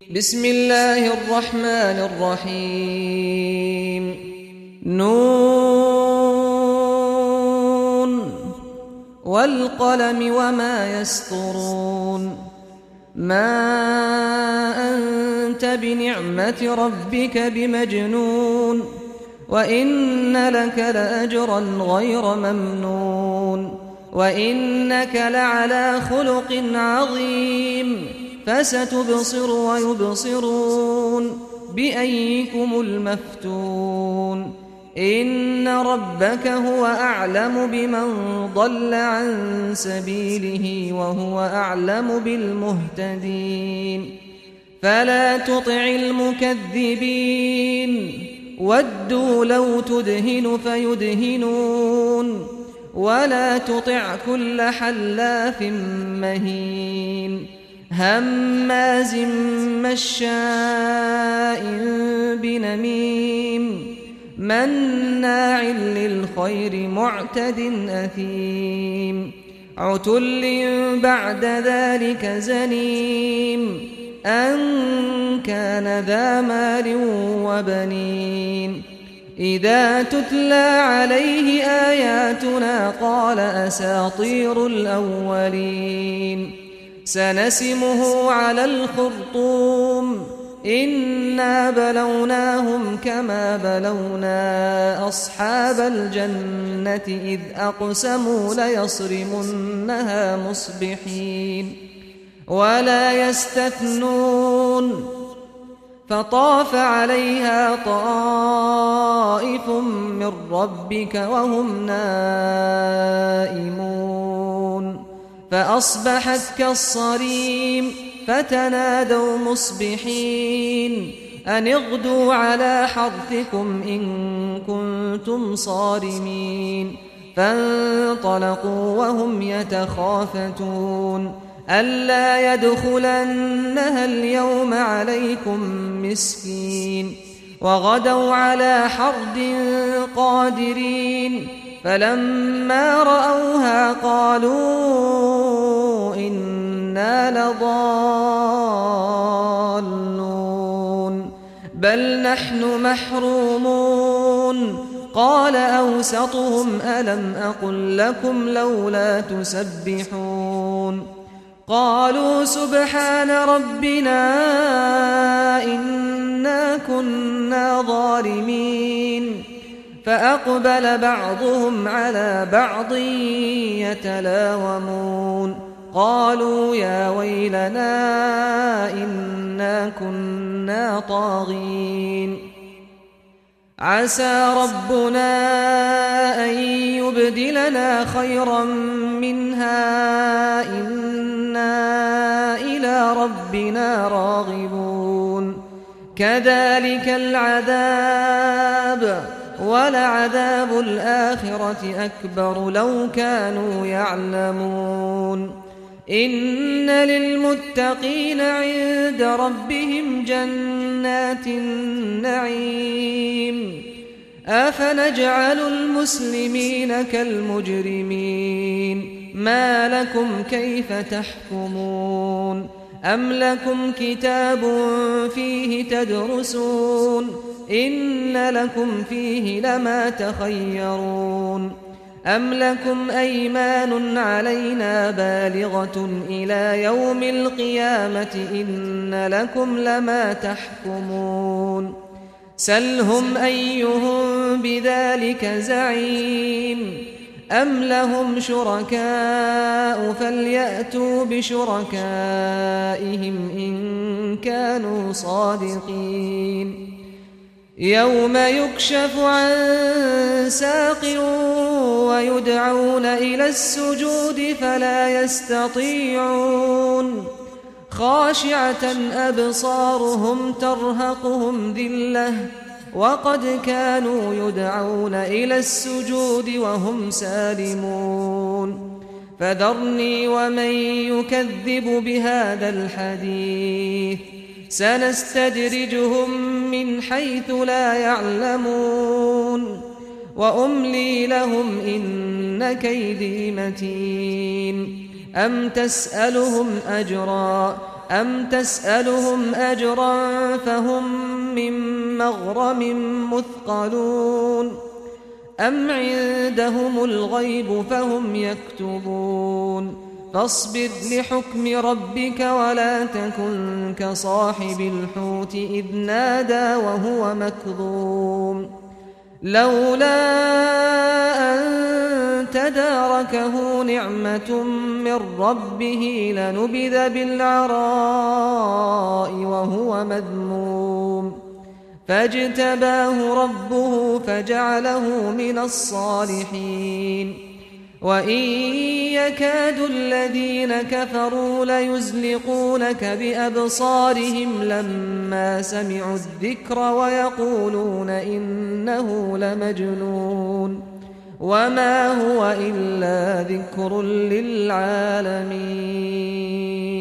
بسم الله الرحمن الرحيم نون والقلم وما يسطرون ما أنت بنعمة ربك بمجنون وإن لك لأجرا غير ممنون وإنك لعلى خلق عظيم فستبصر ويبصرون بأيكم المفتون إن ربك هو أعلم بمن ضل عن سبيله وهو أعلم بالمهتدين فلا تطع المكذبين ودوا لو تدهن فيدهنون ولا تطع كل حلاف مهين هماز مشاء بنميم مناع للخير معتد أثيم عتل بعد ذلك زنيم أن كان ذا مال وبنين إذا تتلى عليه آياتنا قال أساطير الأولين سنسمه على الخرطوم إنا بلوناهم كما بلونا أصحاب الجنة إذ أقسموا ليصرمنها مصبحين ولا يستثنون فطاف عليها طائف من ربك وهم نائمون فأصبحت كالصريم فتنادوا مصبحين أن اغدوا على حرثكم إن كنتم صارمين فانطلقوا وهم يتخافتون ألا يدخلنها اليوم عليكم مسكين وغدوا على حرد قادرين فلما رأوها قالوا إنا لضالون بل نحن محرومون قال أوسطهم ألم أقل لكم لولا تسبحون قالوا سبحان ربنا إنا كنا ظالمين فأقبل بعضهم على بعض يتلاومون قالوا يا ويلنا إنا كنا طاغين عسى ربنا أن يبدلنا خيرا منها إنا إلى ربنا راغبون كذلك العذاب ولعذاب الآخرة أكبر لو كانوا يعلمون إن للمتقين عند ربهم جنات النعيم أفنجعل المسلمين كالمجرمين ما لكم كيف تحكمون أم لكم كتاب فيه تدرسون إن لكم فيه لما تخيرون أم لكم أيمان علينا بالغة إلى يوم القيامة إن لكم لما تحكمون سلهم أيهم بذلك زعيم أم لهم شركاء فليأتوا بشركائهم إن كانوا صادقين يوم يكشف عن ساق ويدعون إلى السجود فلا يستطيعون خاشعة أبصارهم ترهقهم ذلة وقد كانوا يدعون إلى السجود وهم سالمون فذرني ومن يكذب بهذا الحديث سنستدرجهم من حيث لا يعلمون وأملي لهم إن كيدي متين أم تسألهم أجرا أم تسألهم أجرا فهم من مغرم مثقلون أم عندهم الغيب فهم يكتبون فاصبر لحكم ربك ولا تكن كصاحب الحوت إذ نادى وهو مكظوم لولا أن تداركه نعمة من ربه لنبذ بالعراء وهو مذموم فاجتباه ربه فجعله من الصالحين وإن يكاد الذين كفروا ليزلقونك بأبصارهم لما سمعوا الذكر ويقولون إنه لمجنون وما هو إلا ذكر للعالمين